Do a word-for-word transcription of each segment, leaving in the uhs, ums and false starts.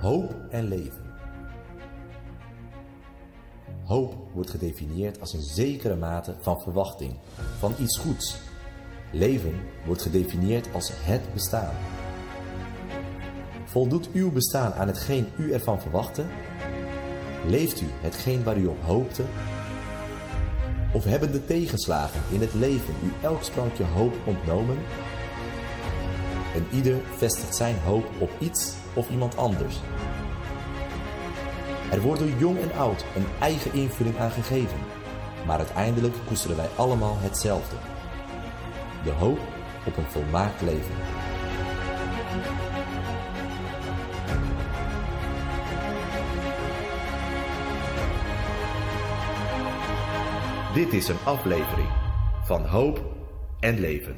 Hoop en leven. Hoop wordt gedefinieerd als een zekere mate van verwachting, van iets goeds. Leven wordt gedefinieerd als het bestaan. Voldoet uw bestaan aan hetgeen u ervan verwachtte? Leeft u hetgeen waar u op hoopte? Of hebben de tegenslagen in het leven u elk sprankje hoop ontnomen? En ieder vestigt zijn hoop op iets of iemand anders. Er wordt door jong en oud een eigen invulling aan gegeven, maar uiteindelijk koesteren wij allemaal hetzelfde. De hoop op een volmaakt leven. Dit is een aflevering van Hoop en Leven.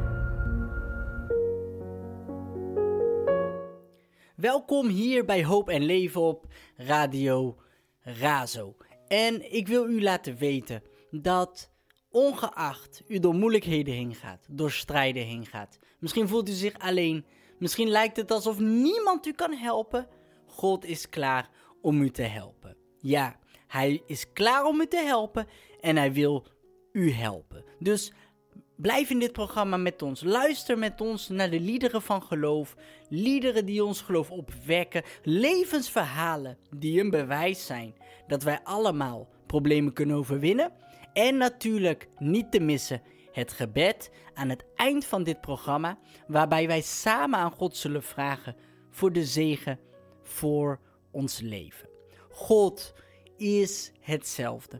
Welkom hier bij Hoop en Leven op Radio Razo. En ik wil u laten weten dat ongeacht u door moeilijkheden heen gaat, door strijden heen gaat, misschien voelt u zich alleen, misschien lijkt het alsof niemand u kan helpen, God is klaar om u te helpen. Ja, hij is klaar om u te helpen en hij wil u helpen. Dus blijf in dit programma met ons. Luister met ons naar de liederen van geloof. Liederen die ons geloof opwekken. Levensverhalen die een bewijs zijn dat wij allemaal problemen kunnen overwinnen. En natuurlijk niet te missen het gebed aan het eind van dit programma, waarbij wij samen aan God zullen vragen voor de zegen voor ons leven. God is hetzelfde.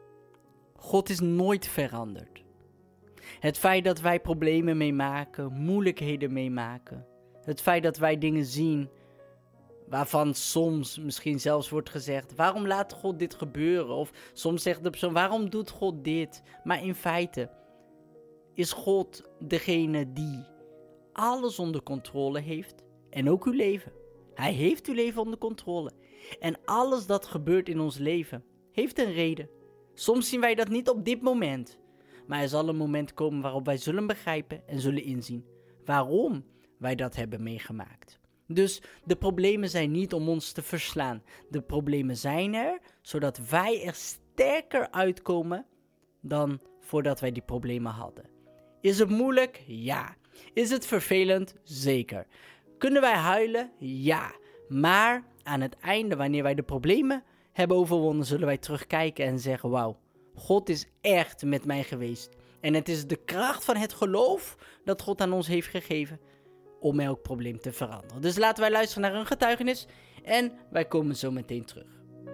God is nooit veranderd. Het feit dat wij problemen meemaken, moeilijkheden meemaken, het feit dat wij dingen zien waarvan soms misschien zelfs wordt gezegd, waarom laat God dit gebeuren? Of soms zegt de persoon, waarom doet God dit? Maar in feite is God degene die alles onder controle heeft en ook uw leven. Hij heeft uw leven onder controle. En alles dat gebeurt in ons leven heeft een reden. Soms zien wij dat niet op dit moment. Maar er zal een moment komen waarop wij zullen begrijpen en zullen inzien waarom wij dat hebben meegemaakt. Dus de problemen zijn niet om ons te verslaan. De problemen zijn er zodat wij er sterker uitkomen dan voordat wij die problemen hadden. Is het moeilijk? Ja. Is het vervelend? Zeker. Kunnen wij huilen? Ja. Maar aan het einde, wanneer wij de problemen hebben overwonnen, zullen wij terugkijken en zeggen, wauw, God is echt met mij geweest. En het is de kracht van het geloof dat God aan ons heeft gegeven om elk probleem te veranderen. Dus laten wij luisteren naar een getuigenis en wij komen zo meteen terug.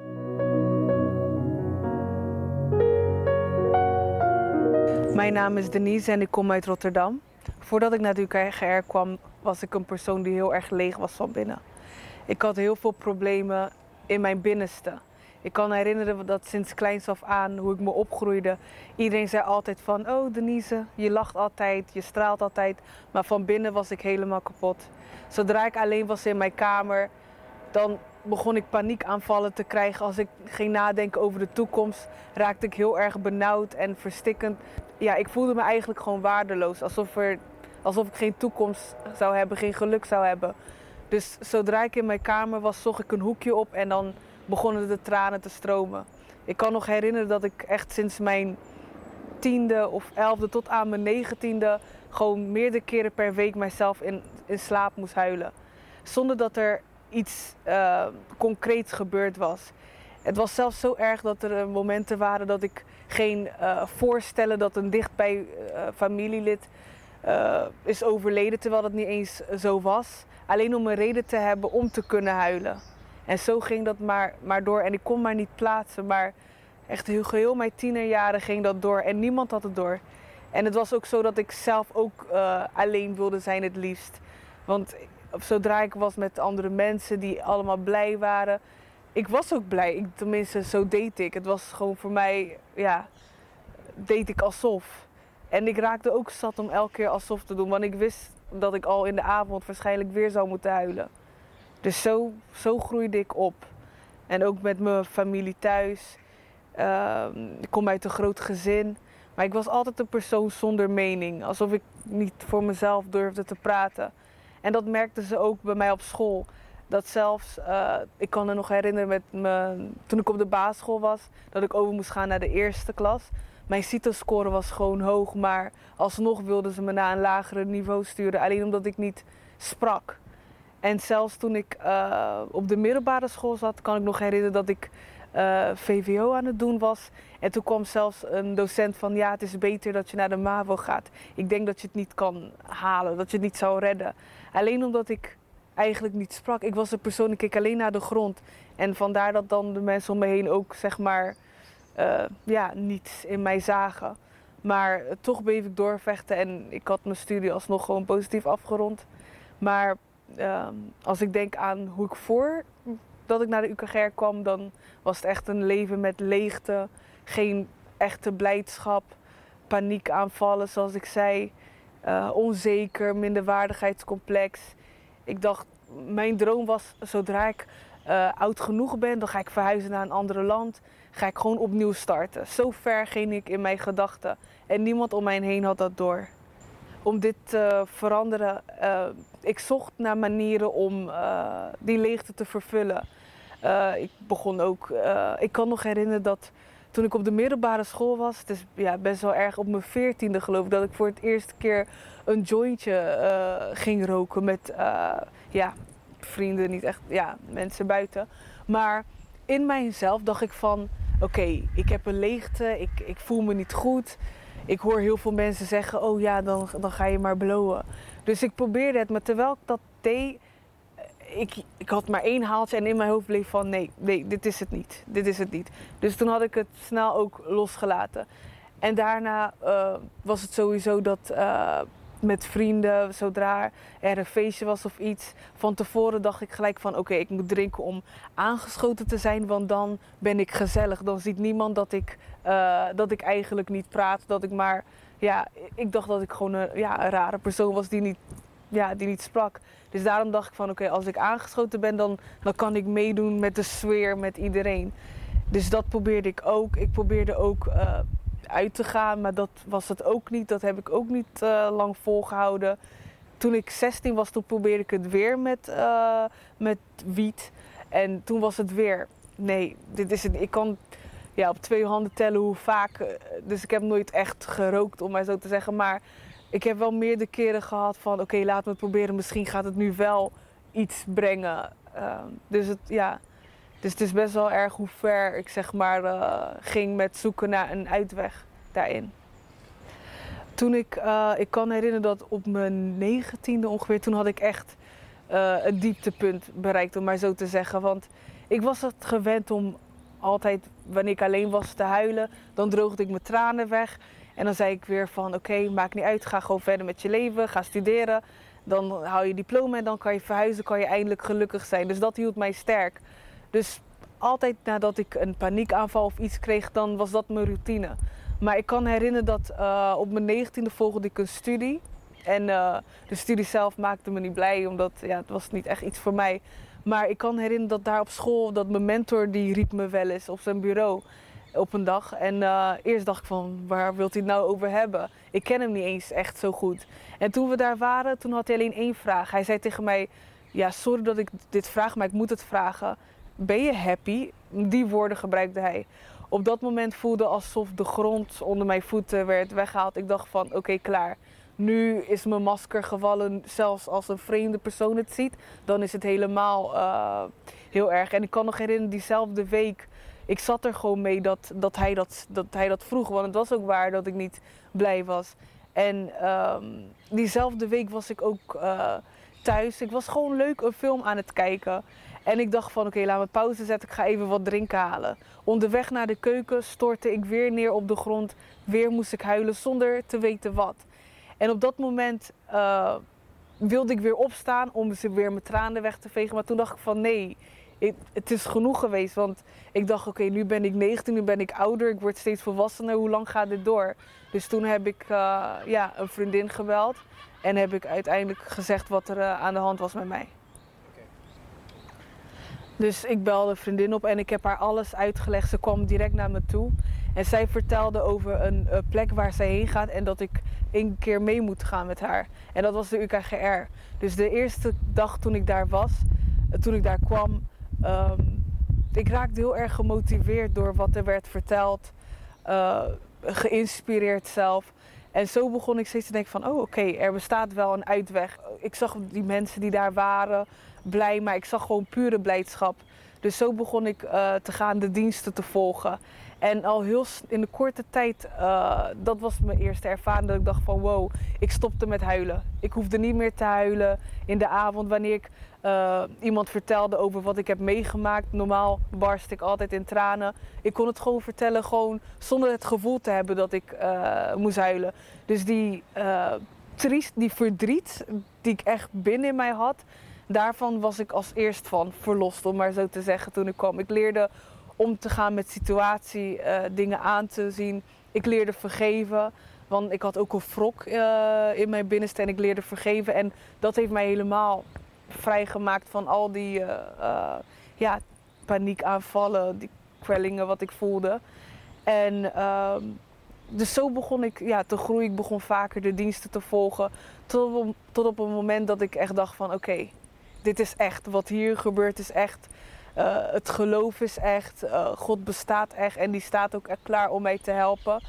Mijn naam is Denise en ik kom uit Rotterdam. Voordat ik naar de U K R kwam, was ik een persoon die heel erg leeg was van binnen. Ik had heel veel problemen in mijn binnenste. Ik kan me herinneren dat sinds kleins af aan, hoe ik me opgroeide, iedereen zei altijd van, oh Denise, je lacht altijd, je straalt altijd. Maar van binnen was ik helemaal kapot. Zodra ik alleen was in mijn kamer, dan begon ik paniekaanvallen te krijgen. Als ik ging nadenken over de toekomst, raakte ik heel erg benauwd en verstikkend. Ja, ik voelde me eigenlijk gewoon waardeloos, alsof, er, alsof ik geen toekomst zou hebben, geen geluk zou hebben. Dus zodra ik in mijn kamer was, zocht ik een hoekje op en dan begonnen de tranen te stromen. Ik kan nog herinneren dat ik echt sinds mijn tiende of elfde tot aan mijn negentiende gewoon meerdere keren per week mijzelf in, in slaap moest huilen. Zonder dat er iets uh, concreets gebeurd was. Het was zelfs zo erg dat er uh, momenten waren dat ik geen uh, voorstellen dat een dichtbij uh, familielid uh, is overleden, terwijl dat niet eens zo was. Alleen om een reden te hebben om te kunnen huilen. En zo ging dat maar, maar door. En ik kon maar niet plaatsen. Maar echt heel geheel mijn tienerjaren ging dat door. En niemand had het door. En het was ook zo dat ik zelf ook uh, alleen wilde zijn het liefst. Want zodra ik was met andere mensen die allemaal blij waren. Ik was ook blij. Ik, tenminste, zo deed ik. Het was gewoon voor mij, ja, deed ik alsof. En ik raakte ook zat om elke keer alsof te doen. Want ik wist dat ik al in de avond waarschijnlijk weer zou moeten huilen. Dus zo, zo groeide ik op. En ook met mijn familie thuis. Uh, ik kom uit een groot gezin. Maar ik was altijd een persoon zonder mening. Alsof ik niet voor mezelf durfde te praten. En dat merkten ze ook bij mij op school. Dat zelfs, uh, ik kan me nog herinneren met me, toen ik op de basisschool was, dat ik over moest gaan naar de eerste klas. Mijn CITO-score was gewoon hoog, maar alsnog wilden ze me naar een lagere niveau sturen, alleen omdat ik niet sprak. En zelfs toen ik uh, op de middelbare school zat, kan ik nog herinneren dat ik uh, V W O aan het doen was. En toen kwam zelfs een docent van, ja, het is beter dat je naar de MAVO gaat. Ik denk dat je het niet kan halen, dat je het niet zou redden. Alleen omdat ik eigenlijk niet sprak. Ik was een persoon, ik keek alleen naar de grond. En vandaar dat dan de mensen om me heen ook, zeg maar, uh, ja, niets in mij zagen. Maar uh, toch bleef ik doorvechten en ik had mijn studie alsnog gewoon positief afgerond. Maar uh, als ik denk aan hoe ik voor dat ik naar de U K G R kwam, dan was het echt een leven met leegte. Geen echte blijdschap, paniekaanvallen zoals ik zei. Uh, onzeker, minderwaardigheidscomplex. Ik dacht, mijn droom was, zodra ik uh, oud genoeg ben, dan ga ik verhuizen naar een ander land. Ga ik gewoon opnieuw starten. Zo ver ging ik in mijn gedachten. En niemand om mij heen had dat door. Om dit te veranderen, uh, ik zocht naar manieren om uh, die leegte te vervullen. Uh, ik begon ook, uh, ik kan nog herinneren dat toen ik op de middelbare school was, het is ja, best wel erg op mijn veertiende geloof ik, dat ik voor het eerste keer een jointje uh, ging roken met uh, ja, vrienden, niet echt, ja, mensen buiten. Maar in mijzelf dacht ik van, oké, okay, ik heb een leegte, ik, ik voel me niet goed. Ik hoor heel veel mensen zeggen, oh ja, dan, dan ga je maar blowen. Dus ik probeerde het, maar terwijl ik dat deed, ik, ik had maar één haaltje en in mijn hoofd bleef van, nee, nee, dit is het niet, dit is het niet. Dus toen had ik het snel ook losgelaten. En daarna uh, was het sowieso dat uh, met vrienden, zodra er een feestje was of iets, van tevoren dacht ik gelijk van, oké, okay, ik moet drinken om aangeschoten te zijn, want dan ben ik gezellig. Dan ziet niemand dat ik, uh, dat ik eigenlijk niet praat, dat ik maar, ja, ik dacht dat ik gewoon een, ja, een rare persoon was die niet, ja, die niet sprak. Dus daarom dacht ik van, oké, okay, als ik aangeschoten ben, dan, dan kan ik meedoen met de sfeer, met iedereen. Dus dat probeerde ik ook. Ik probeerde ook uh, uit te gaan, maar dat was het ook niet. Dat heb ik ook niet uh, lang volgehouden. Toen ik zestien was, toen probeerde ik het weer met, uh, met wiet. En toen was het weer, nee, dit is het. Ik kan ja, op twee handen tellen hoe vaak. Uh, dus ik heb nooit echt gerookt, om maar zo te zeggen. Maar ik heb wel meerdere keren gehad van, oké, okay, laat me het proberen. Misschien gaat het nu wel iets brengen. Uh, dus, het, ja. dus het is best wel erg hoe ver ik zeg maar uh, ging met zoeken naar een uitweg daarin. Toen ik, uh, ik kan herinneren dat op mijn negentiende ongeveer, toen had ik echt uh, een dieptepunt bereikt, om maar zo te zeggen. Want ik was het gewend om altijd, wanneer ik alleen was, te huilen. Dan droogde ik mijn tranen weg. En dan zei ik weer van, oké, okay, maakt niet uit, ga gewoon verder met je leven, ga studeren. Dan haal je diploma en dan kan je verhuizen, kan je eindelijk gelukkig zijn. Dus dat hield mij sterk. Dus altijd nadat ik een paniekaanval of iets kreeg, dan was dat mijn routine. Maar ik kan herinneren dat uh, op mijn negentiende volgde ik een studie. En uh, de studie zelf maakte me niet blij, omdat ja, het was niet echt iets voor mij. Maar ik kan herinneren dat daar op school, dat mijn mentor die riep me wel eens op zijn bureau op een dag. En uh, eerst dacht ik van, waar wilt hij het nou over hebben? Ik ken hem niet eens echt zo goed. En toen we daar waren, toen had hij alleen één vraag. Hij zei tegen mij, ja, sorry dat ik dit vraag, maar ik moet het vragen. Ben je happy? Die woorden gebruikte hij. Op dat moment voelde alsof de grond onder mijn voeten werd weggehaald. Ik dacht van, oké, okay, klaar. Nu is mijn masker gevallen, zelfs als een vreemde persoon het ziet. Dan is het helemaal uh, heel erg. En ik kan nog herinneren, diezelfde week, ik zat er gewoon mee dat, dat, hij dat, dat hij dat vroeg. Want het was ook waar dat ik niet blij was. En um, diezelfde week was ik ook uh, thuis. Ik was gewoon leuk een film aan het kijken. En ik dacht van, oké, okay, laat me pauze zetten, ik ga even wat drinken halen. Onderweg naar de keuken stortte ik weer neer op de grond. Weer moest ik huilen zonder te weten wat. En op dat moment uh, wilde ik weer opstaan om ze weer mijn tranen weg te vegen. Maar toen dacht ik van, nee, ik, het is genoeg geweest. Want ik dacht, oké, okay, nu ben ik negentien, nu ben ik ouder, ik word steeds volwassener. Hoe lang gaat dit door? Dus toen heb ik uh, ja, een vriendin gebeld. En heb ik uiteindelijk gezegd wat er uh, aan de hand was met mij. Dus ik belde een vriendin op en ik heb haar alles uitgelegd. Ze kwam direct naar me toe. En zij vertelde over een uh, plek waar zij heen gaat en dat ik één keer mee moet gaan met haar. En dat was de U K G R. Dus de eerste dag toen ik daar was, toen ik daar kwam, um, ik raakte heel erg gemotiveerd door wat er werd verteld. Uh, geïnspireerd zelf. En zo begon ik steeds te denken van, oh oké, okay, er bestaat wel een uitweg. Ik zag die mensen die daar waren blij, maar ik zag gewoon pure blijdschap. Dus zo begon ik uh, te gaan, de diensten te volgen. En al heel in de korte tijd, uh, dat was mijn eerste ervaring, dat ik dacht van wow, ik stopte met huilen. Ik hoefde niet meer te huilen in de avond wanneer ik uh, iemand vertelde over wat ik heb meegemaakt. Normaal barst ik altijd in tranen. Ik kon het gewoon vertellen, gewoon zonder het gevoel te hebben dat ik uh, moest huilen. Dus die, uh, triest, die verdriet die ik echt binnen in mij had, daarvan was ik als eerst van verlost, om maar zo te zeggen, toen ik kwam. Ik leerde om te gaan met situatie, uh, dingen aan te zien. Ik leerde vergeven, want ik had ook een wrok uh, in mijn binnenste en ik leerde vergeven. En dat heeft mij helemaal vrijgemaakt van al die uh, uh, ja, paniekaanvallen, die kwellingen wat ik voelde. En uh, dus zo begon ik ja, te groeien. Ik begon vaker de diensten te volgen. Tot op, tot op een moment dat ik echt dacht van oké, okay, dit is echt. Wat hier gebeurt is echt. Uh, het geloof is echt, uh, God bestaat echt en die staat ook echt klaar om mij te helpen.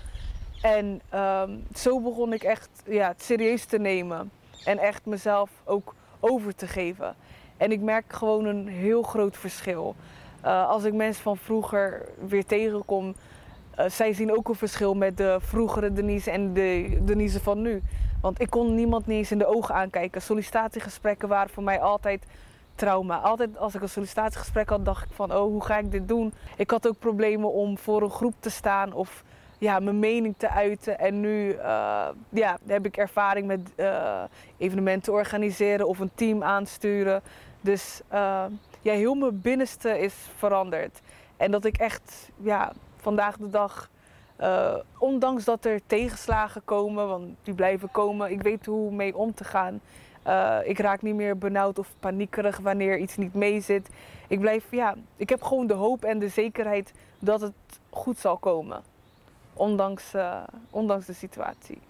En um, zo begon ik echt ja, het serieus te nemen en echt mezelf ook over te geven. En ik merk gewoon een heel groot verschil. Uh, als ik mensen van vroeger weer tegenkom, uh, zij zien ook een verschil met de vroegere Denise en de Denise van nu. Want ik kon niemand niet eens in de ogen aankijken. Sollicitatiegesprekken waren voor mij altijd trauma. Altijd als ik een sollicitatiegesprek had, dacht ik van, oh, hoe ga ik dit doen? Ik had ook problemen om voor een groep te staan of ja, mijn mening te uiten. En nu uh, ja, heb ik ervaring met uh, evenementen organiseren of een team aansturen. Dus uh, ja, heel mijn binnenste is veranderd. En dat ik echt ja, vandaag de dag, uh, ondanks dat er tegenslagen komen, want die blijven komen, ik weet hoe mee om te gaan. Uh, ik raak niet meer benauwd of paniekerig wanneer iets niet meezit. Ik blijf, ja, ik heb gewoon de hoop en de zekerheid dat het goed zal komen. Ondanks, uh, ondanks de situatie.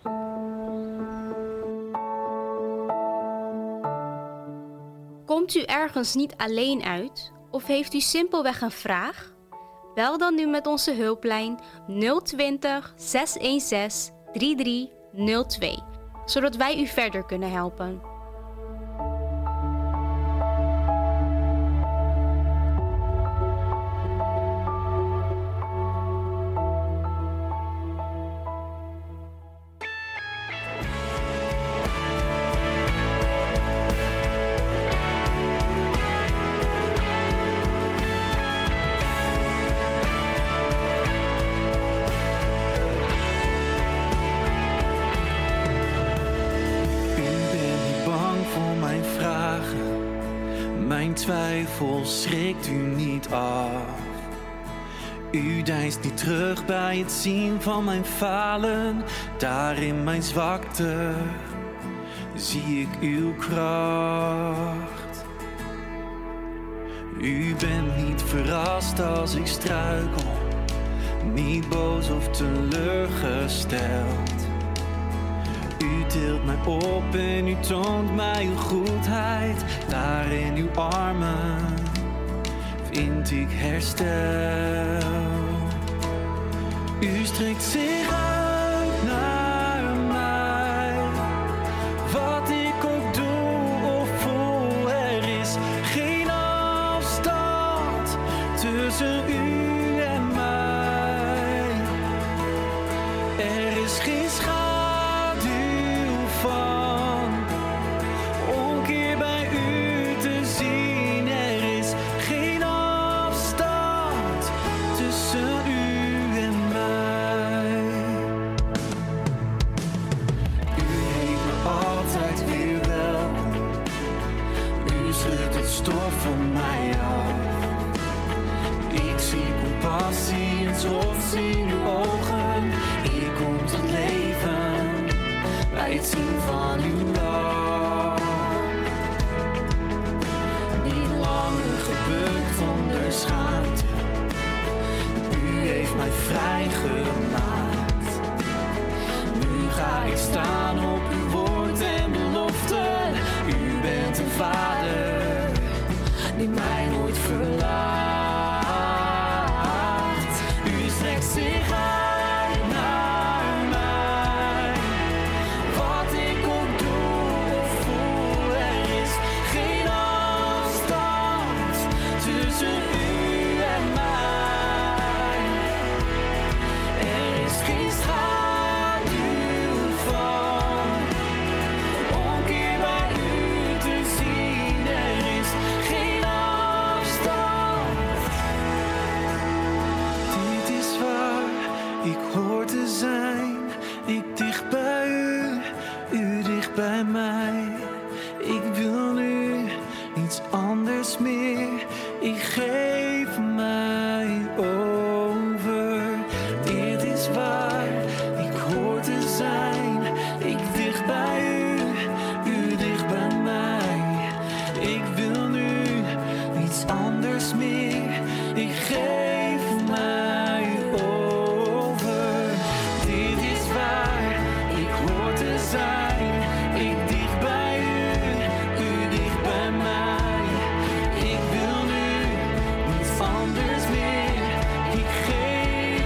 Komt u ergens niet alleen uit of heeft u simpelweg een vraag? Bel dan nu met onze hulplijn nul twintig, zes een zes, drie drie nul twee. Zodat wij u verder kunnen helpen. Twijfel schrikt u niet af. U deinst niet terug bij het zien van mijn falen. Daar in mijn zwakte zie ik uw kracht. U bent niet verrast als ik struikel, niet boos of teleurgesteld. U tilt mij op en u toont mij uw goedheid. Daar in uw armen vind ik herstel. U strekt zich uit naar mij. Wat ik ook doe of voel, er is geen afstand tussen u en mij. Er is geen schaduw van omkeer bij u te zien. Er is geen afstand tussen u en mij. U heet me altijd weer welkom. U schudt het stof van mij af. Ik zie compassie en trots in uw ogen. Hier komt het leven bij het zien van uw lach. Niet langer gebukt onder schaamte. U heeft mij vrijgemaakt. Nu ga ik staan op uw woord en belofte. U bent een vader die mij nooit verlaat. U strekt zich uit naar mij. Wat ik ook doe of voel, er is geen afstand tussen u en mij. Er is geen schaduw van omkeer bij u te zien. Er is geen afstand. Dit is waar ik hoor te zijn. Ik dicht bij u, u dicht bij mij. Ik wil nu niets anders meer. Ik geef mij over. Dit is waar ik hoor te zijn. Ik dicht bij u, u dicht bij mij. Ik wil nu niets anders meer. Ik geef mij over. Dit is waar ik hoor te zijn. Ik dicht bij u, u dicht bij mij. Ik wil nu niets anders meer. Ik geef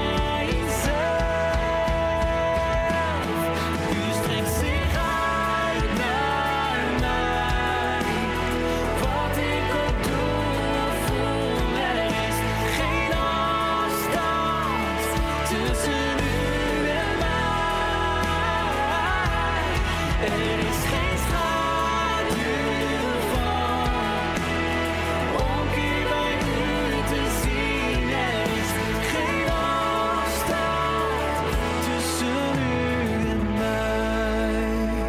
mijzelf. U strekt zich uit naar mij. Wat ik ook doe of voel, er is geen afstand tussen u en mij. Er is geen schaduw van omkeer bij u te zien. Er is geen afstand tussen u en mij.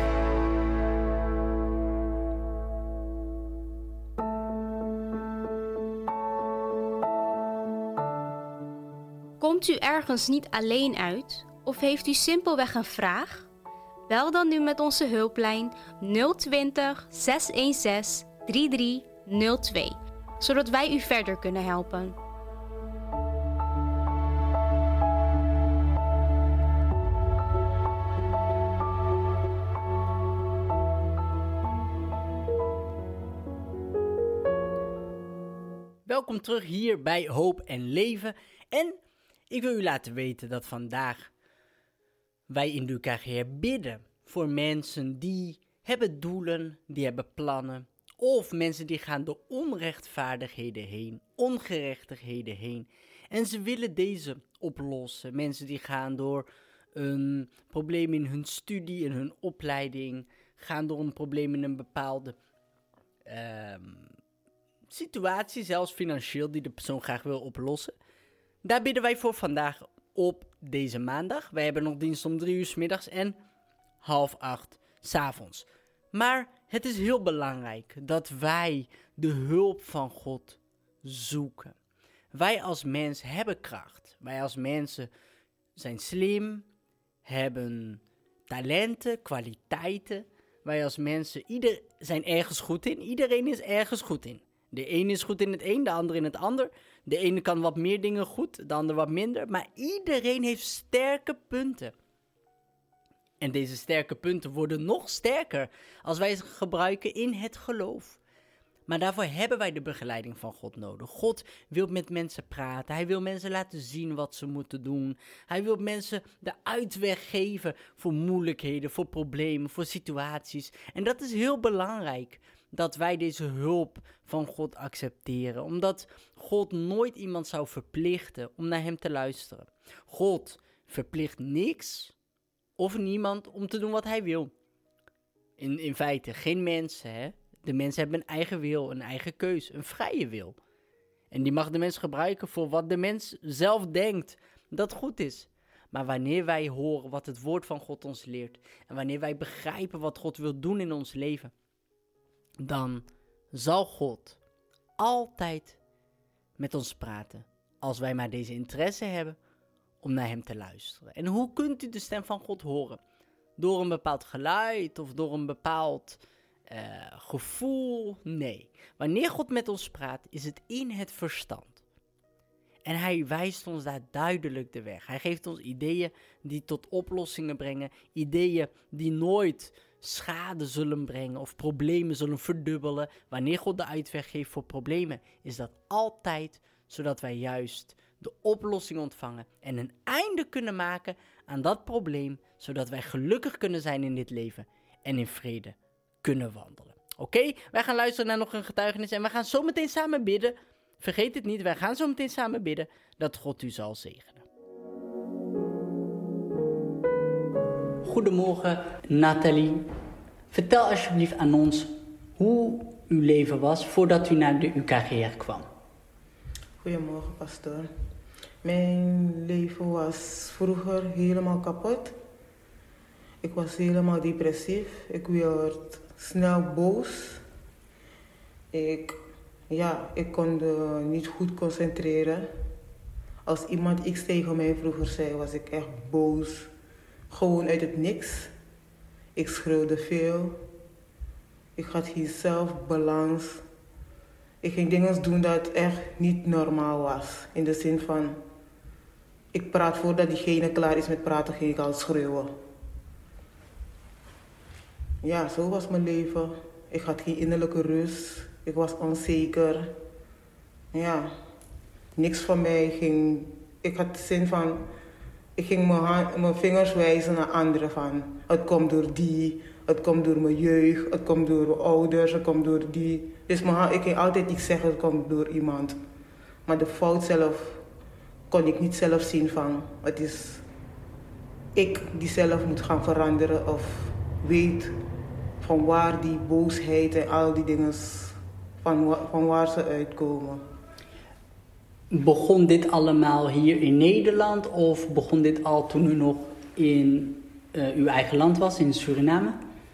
Komt u ergens niet alleen uit of heeft u simpelweg een vraag? Bel dan nu met onze hulplijn nul twintig, zeshonderdzestien, drieëndertig nul twee, zodat wij u verder kunnen helpen. Welkom terug hier bij Hoop en Leven. En ik wil u laten weten dat vandaag wij in de U K G R bidden voor mensen die hebben doelen, die hebben plannen. Of mensen die gaan door onrechtvaardigheden heen, ongerechtigheden heen. En ze willen deze oplossen. Mensen die gaan door een probleem in hun studie, in hun opleiding. Gaan door een probleem in een bepaalde um, situatie, zelfs financieel, die de persoon graag wil oplossen. Daar bidden wij voor vandaag op deze maandag. Wij hebben nog dienst om drie uur 's middags en half acht 's avonds. Maar het is heel belangrijk dat wij de hulp van God zoeken. Wij als mens hebben kracht. Wij als mensen zijn slim, hebben talenten, kwaliteiten. Wij als mensen ieder zijn ergens goed in. Iedereen is ergens goed in. De ene is goed in het een, de ander in het ander. De ene kan wat meer dingen goed, de ander wat minder. Maar iedereen heeft sterke punten. En deze sterke punten worden nog sterker als wij ze gebruiken in het geloof. Maar daarvoor hebben wij de begeleiding van God nodig. God wil met mensen praten. Hij wil mensen laten zien wat ze moeten doen. Hij wil mensen de uitweg geven voor moeilijkheden, voor problemen, voor situaties. En dat is heel belangrijk, dat wij deze hulp van God accepteren. Omdat God nooit iemand zou verplichten om naar hem te luisteren. God verplicht niks of niemand om te doen wat hij wil. In, in feite, geen mensen, hè. De mensen hebben een eigen wil, een eigen keus, een vrije wil. En die mag de mens gebruiken voor wat de mens zelf denkt dat goed is. Maar wanneer wij horen wat het woord van God ons leert, en wanneer wij begrijpen wat God wil doen in ons leven, dan zal God altijd met ons praten, als wij maar deze interesse hebben om naar hem te luisteren. En hoe kunt u de stem van God horen? Door een bepaald geluid of door een bepaald uh, gevoel? Nee. Wanneer God met ons praat, is het in het verstand. En hij wijst ons daar duidelijk de weg. Hij geeft ons ideeën die tot oplossingen brengen. Ideeën die nooit schade zullen brengen of problemen zullen verdubbelen. Wanneer God de uitweg geeft voor problemen, is dat altijd zodat wij juist de oplossing ontvangen en een einde kunnen maken aan dat probleem, zodat wij gelukkig kunnen zijn in dit leven en in vrede kunnen wandelen. Oké, okay? Wij gaan luisteren naar nog een getuigenis en we gaan zo meteen samen bidden. Vergeet het niet, wij gaan zo meteen samen bidden dat God u zal zegenen. Goedemorgen Nathalie. Vertel alsjeblieft aan ons hoe uw leven was voordat u naar de U K G R kwam. Goedemorgen pastoor. Mijn leven was vroeger helemaal kapot. Ik was helemaal depressief. Ik werd snel boos. Ik, ja, ik kon uh, niet goed concentreren. Als iemand iets tegen mij vroeger zei, was ik echt boos. Gewoon uit het niks. Ik schreeuwde veel. Ik had geen zelfbalans. Ik ging dingen doen dat echt niet normaal was. In de zin van, ik praat voordat diegene klaar is met praten, ging ik al schreeuwen. Ja, zo was mijn leven. Ik had geen innerlijke rust. Ik was onzeker. Ja, niks van mij ging... Ik had de zin van... Ik ging mijn, hand, mijn vingers wijzen naar anderen van... Het komt door die, het komt door mijn jeugd, het komt door mijn ouders, het komt door die. Dus mijn hand, ik ging altijd iets zeggen, het komt door iemand. Maar de fout zelf kon ik niet zelf zien van... Het is ik die zelf moet gaan veranderen of weet van waar die boosheid en al die dingen, van, van waar ze uitkomen. Begon dit allemaal hier in Nederland of begon dit al toen u nog in uh, uw eigen land was, in Suriname?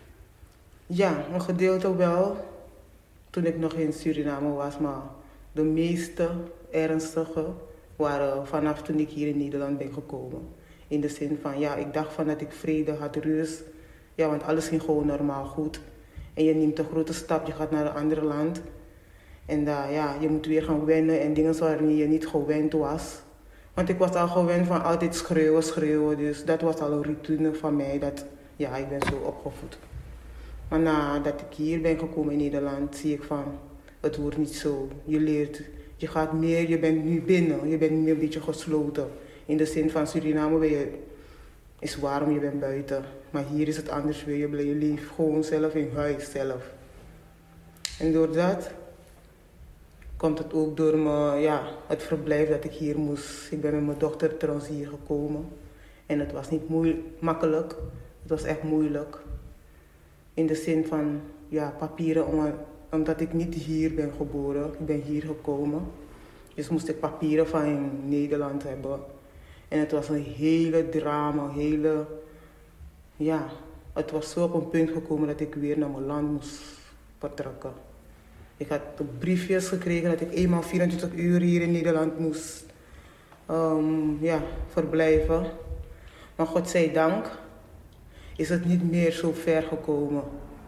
Ja, een gedeelte wel, toen ik nog in Suriname was, maar de meeste ernstige waren vanaf toen ik hier in Nederland ben gekomen. In de zin van, ja, ik dacht van dat ik vrede had, rust. Ja, want alles ging gewoon normaal goed. En je neemt een grote stap, je gaat naar een ander land. En uh, ja, je moet weer gaan wennen en dingen waarin je niet gewend was. Want ik was al gewend van altijd schreeuwen, schreeuwen. Dus dat was al een routine van mij. Dat, ja, ik ben zo opgevoed. Maar nadat ik hier ben gekomen in Nederland, zie ik van, het wordt niet zo. Je leert, je gaat meer, je bent nu binnen. Je bent nu een beetje gesloten. In de zin van Suriname ben je, is warm, je bent buiten. Maar hier is het anders weer. Je, je leeft gewoon zelf in huis zelf. En door dat komt het ook door me, ja, het verblijf dat ik hier moest. Ik ben met mijn dochter trouwens hier gekomen. En het was niet moeilijk, makkelijk. Het was echt moeilijk. In de zin van, ja, papieren, om, omdat ik niet hier ben geboren. Ik ben hier gekomen. Dus moest ik papieren van in Nederland hebben. En het was een hele drama, een hele... Ja, het was zo op een punt gekomen dat ik weer naar mijn land moest vertrekken. Ik had briefjes gekregen dat ik eenmaal vierentwintig uur hier in Nederland moest um, ja, verblijven. Maar godzijdank is het niet meer zo ver gekomen.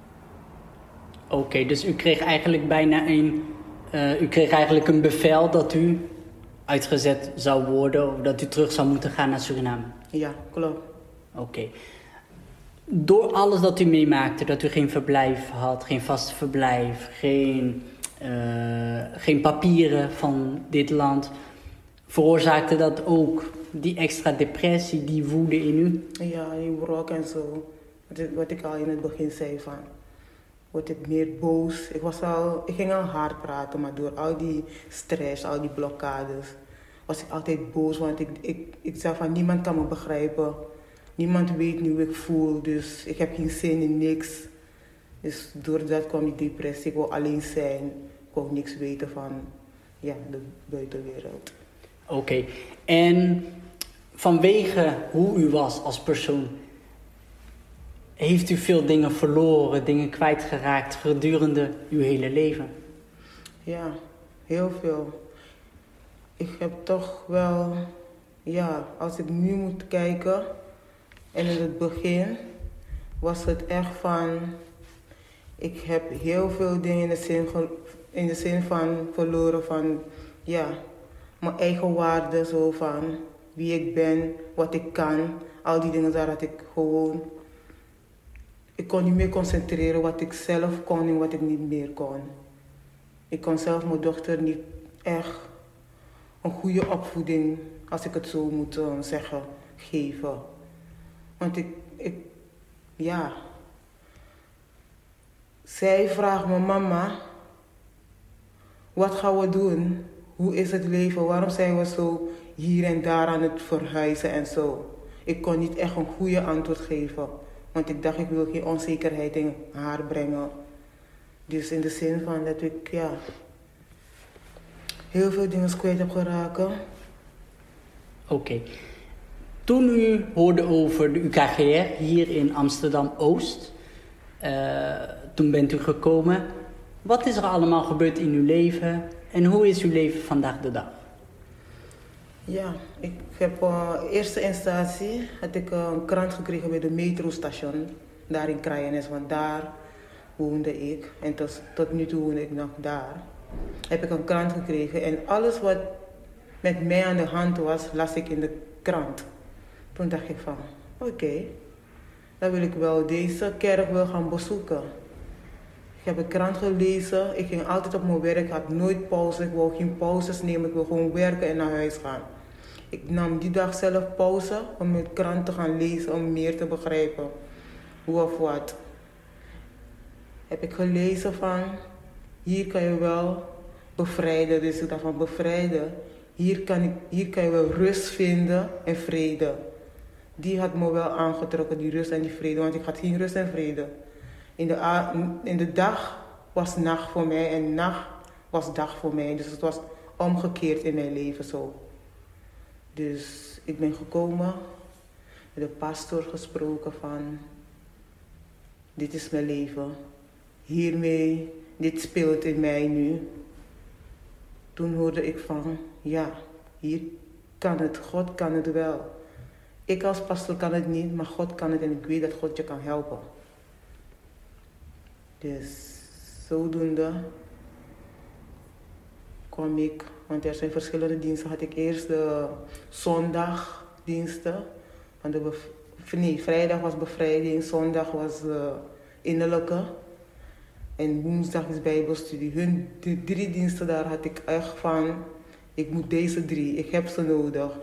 Oké, okay, dus u kreeg eigenlijk bijna een, uh, u kreeg eigenlijk een bevel dat u uitgezet zou worden of dat u terug zou moeten gaan naar Suriname? Ja, klopt. Oké. Okay. Door alles dat u meemaakte, dat u geen verblijf had, geen vast verblijf, geen, uh, geen papieren van dit land, veroorzaakte dat ook die extra depressie, die woede in u? Ja, die wrok en zo. Wat ik al in het begin zei van, word ik meer boos. Ik, was al, ik ging al hard praten, maar door al die stress, al die blokkades, was ik altijd boos. Want ik, ik, ik zei van, niemand kan me begrijpen. Niemand weet nu hoe ik voel, dus ik heb geen zin in niks. Dus door dat kwam die depressie. Ik wou alleen zijn. Ik wou niks weten van, ja, de buitenwereld. Oké, okay. En vanwege hoe u was als persoon, heeft u veel dingen verloren, dingen kwijtgeraakt gedurende uw hele leven? Ja, heel veel. Ik heb toch wel, ja, als ik nu moet kijken, en in het begin was het echt van, ik heb heel veel dingen in de zin, in de zin van verloren van, ja, mijn eigen waarde, zo van wie ik ben, wat ik kan, al die dingen daar had ik gewoon. ik kon niet meer concentreren wat ik zelf kon en wat ik niet meer kon. Ik kon zelf mijn dochter niet echt een goede opvoeding, als ik het zo moet uh, zeggen, geven. Want ik, ik, ja... Zij vraagt me, mama, wat gaan we doen? Hoe is het leven? Waarom zijn we zo hier en daar aan het verhuizen en zo? Ik kon niet echt een goede antwoord geven. Want ik dacht, ik wil geen onzekerheid in haar brengen. Dus in de zin van dat ik, ja, heel veel dingen kwijt heb geraakt. Oké. Okay. Toen u hoorde over de U K G R hier in Amsterdam-Oost, uh, toen bent u gekomen. Wat is er allemaal gebeurd in uw leven en hoe is uw leven vandaag de dag? Ja, ik heb uh, in eerste instantie had ik uh, een krant gekregen bij de metrostation, daar in Kraaiennes, want daar woonde ik. En tot, tot nu toe woonde ik nog daar. Heb ik een krant gekregen en alles wat met mij aan de hand was, las ik in de krant. Toen dacht ik van, oké, okay, dan wil ik wel deze kerk wel gaan bezoeken. Ik heb een krant gelezen, ik ging altijd op mijn werk, ik had nooit pauze, ik wou geen pauzes nemen, ik wil gewoon werken en naar huis gaan. Ik nam die dag zelf pauze om mijn krant te gaan lezen, om meer te begrijpen hoe of wat. Heb ik gelezen van, hier kan je wel bevrijden, dus ik dacht van bevrijden, hier kan, ik, hier kan je wel rust vinden en vrede. Die had me wel aangetrokken, die rust en die vrede, want ik had geen rust en vrede. In de, in de dag was nacht voor mij en nacht was dag voor mij. Dus het was omgekeerd in mijn leven zo. Dus ik ben gekomen, met de pastoor gesproken van, dit is mijn leven. Hiermee, dit speelt in mij nu. Toen hoorde ik van, ja, hier kan het, God kan het wel. Ik als pastoor kan het niet, maar God kan het en ik weet dat God je kan helpen. Dus zodoende kwam ik, want er zijn verschillende diensten. Had ik eerst de zondagdiensten. Want de bev- nee, vrijdag was bevrijding, zondag was de innerlijke. En woensdag is bijbelstudie. Hun die drie diensten daar had ik echt van, ik moet deze drie, ik heb ze nodig.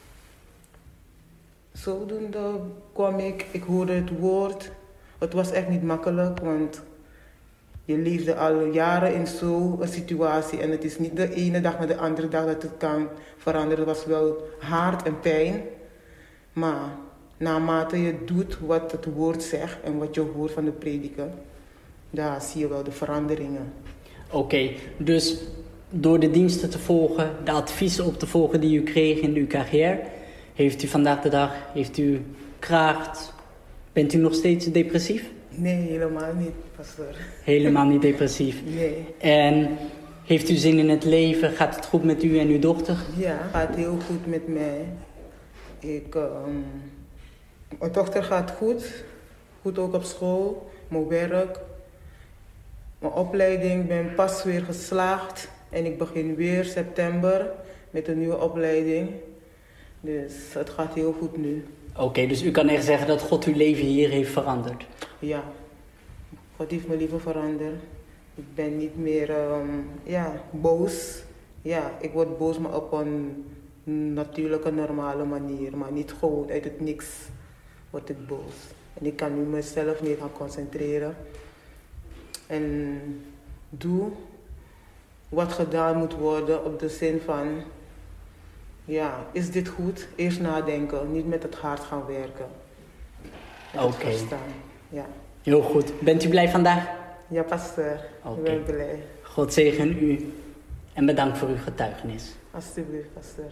Zodoende kwam ik, ik hoorde het woord. Het was echt niet makkelijk, want je leefde al jaren in zo'n situatie en het is niet de ene dag naar de andere dag dat het kan veranderen. Het was wel hard en pijn, maar naarmate je doet wat het woord zegt en wat je hoort van de prediker, daar zie je wel de veranderingen. Oké, okay, dus door de diensten te volgen, de adviezen op te volgen die u kreeg in de U K G R, heeft u vandaag de dag, heeft u kracht, bent u nog steeds depressief? Nee, helemaal niet, pastor. Helemaal niet depressief? Nee. En heeft u zin in het leven? Gaat het goed met u en uw dochter? Ja, het gaat heel goed met mij. Ik, um, mijn dochter gaat goed. Goed ook op school, mijn werk. Mijn opleiding, ik ben pas weer geslaagd. En ik begin weer september met een nieuwe opleiding. Dus het gaat heel goed nu. Oké, okay, dus u kan echt zeggen dat God uw leven hier heeft veranderd? Ja, God heeft mijn leven veranderd. Ik ben niet meer um, ja, boos. Ja, ik word boos, maar op een natuurlijke, normale manier. Maar niet gewoon uit het niks word ik boos. En ik kan nu mezelf meer gaan concentreren. En doe wat gedaan moet worden op de zin van, ja, is dit goed? Eerst nadenken, niet met het hart gaan werken. Oké. Okay. Ja. Heel goed. Bent u blij vandaag? Ja, pastor. Okay. Ik ben blij. God zegen u en bedankt voor uw getuigenis. Alsjeblieft, pastor.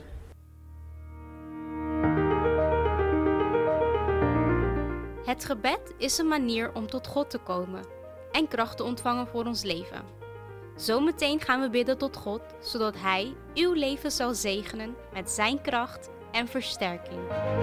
Het gebed is een manier om tot God te komen en kracht te ontvangen voor ons leven. Zometeen gaan we bidden tot God, zodat Hij uw leven zal zegenen met zijn kracht en versterking.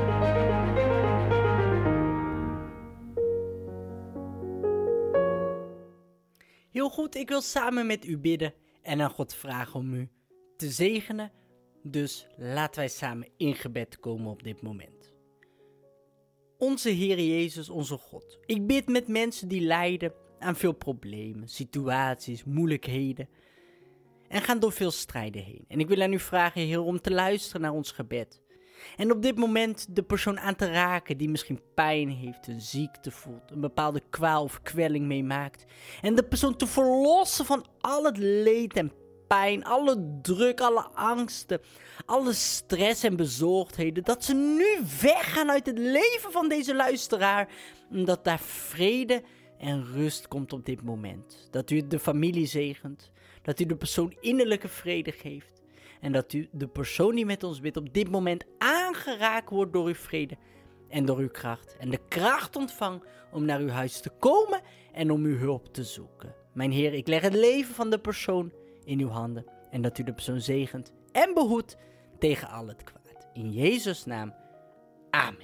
Heel goed, ik wil samen met u bidden en aan God vragen om u te zegenen. Dus laten wij samen in gebed komen op dit moment. Onze Heer Jezus, onze God. Ik bid met mensen die lijden aan veel problemen, situaties, moeilijkheden. En gaan door veel strijden heen. En ik wil aan u vragen, Heer, om te luisteren naar ons gebed. En op dit moment de persoon aan te raken die misschien pijn heeft, een ziekte voelt, een bepaalde kwaal of kwelling meemaakt. En de persoon te verlossen van al het leed en pijn, alle druk, alle angsten, alle stress en bezorgdheden. Dat ze nu weggaan uit het leven van deze luisteraar. Dat daar vrede en rust komt op dit moment. Dat u de familie zegent. Dat u de persoon innerlijke vrede geeft. En dat u de persoon die met ons bidt op dit moment aangeraakt wordt door uw vrede en door uw kracht. En de kracht ontvangt om naar uw huis te komen en om uw hulp te zoeken. Mijn Heer, ik leg het leven van de persoon in uw handen. En dat u de persoon zegent en behoedt tegen al het kwaad. In Jezus' naam. Amen.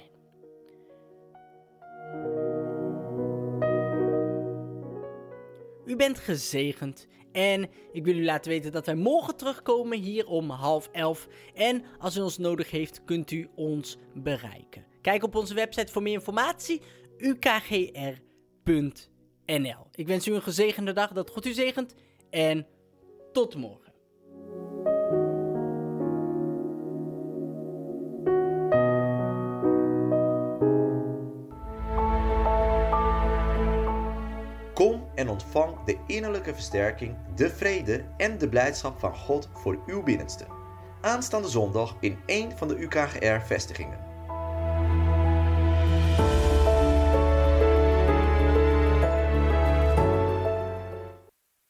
U bent gezegend en ik wil u laten weten dat wij morgen terugkomen hier om half elf. En als u ons nodig heeft, kunt u ons bereiken. Kijk op onze website voor meer informatie, u k g r punt n l. Ik wens u een gezegende dag, dat God u zegent en tot morgen. Kom en ontvang de innerlijke versterking, de vrede en de blijdschap van God voor uw binnenste. Aanstaande zondag in één van de U K G R-vestigingen.